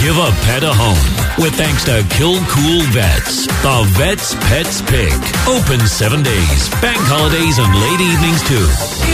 Give a pet a home with thanks to Kilcool Vets. The Vets Pets Pick. Open 7 days, bank holidays and late evenings too.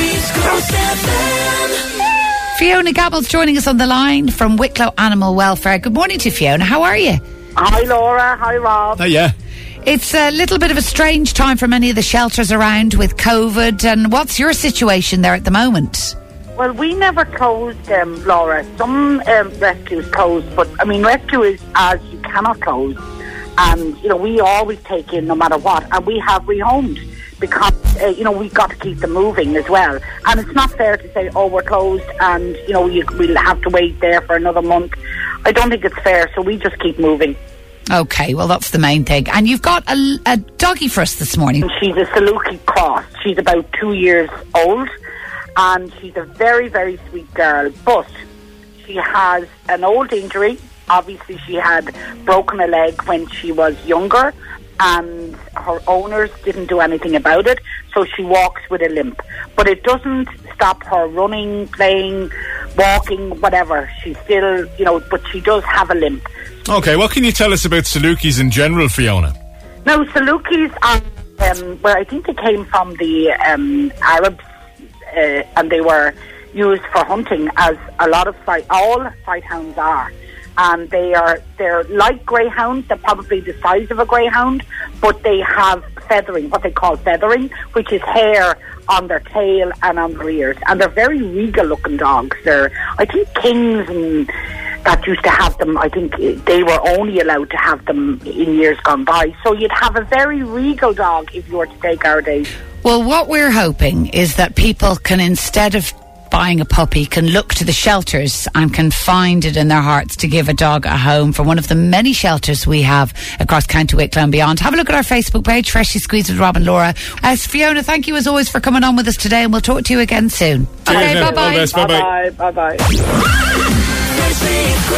Fiona Gabble's joining us on the line from Wicklow Animal Welfare. Good morning to you, Fiona. How are you? Hi, Laura. Hi, Rob. Oh, yeah. It's a little bit of a strange time for many of the shelters around with COVID. And what's your situation there at the moment? Well, we never closed, Laura. Some rescues closed, but, rescue is as you cannot close. And, we always take in no matter what. And we have rehomed because, we've got to keep them moving as well. And it's not fair to say, we're closed and, we'll have to wait there for another month. I don't think it's fair, so we just keep moving. Okay, well, that's the main thing. And you've got a doggy for us this morning. She's a Saluki cross. She's about 2 years old, and she's a very, very sweet girl. But she has an old injury. Obviously, she had broken a leg when she was younger, and her owners didn't do anything about it, so she walks with a limp. But it doesn't stop her running, playing, walking, whatever. She's still, but she does have a limp. Okay, what can you tell us about Salukis in general, Fiona? No, Salukis are, I think they came from the Arabs, and they were used for hunting, as a lot of all sighthounds are. And they're like greyhounds. They're probably the size of a greyhound, but they have feathering, what they call feathering, which is hair on their tail and on their ears. And they're very regal-looking dogs. I think kings and that used to have them. I think they were only allowed to have them in years gone by. So you'd have a very regal dog if you were to take our days. Well, what we're hoping is that people can, instead of buying a puppy, can look to the shelters and can find it in their hearts to give a dog a home from one of the many shelters we have across County Wicklow and beyond. Have a look at our Facebook page, Freshly Squeezed with Rob and Laura. Fiona, thank you as always for coming on with us today, and we'll talk to you again soon. Okay, bye-bye. Bye-bye. Bye-bye. Bye-bye.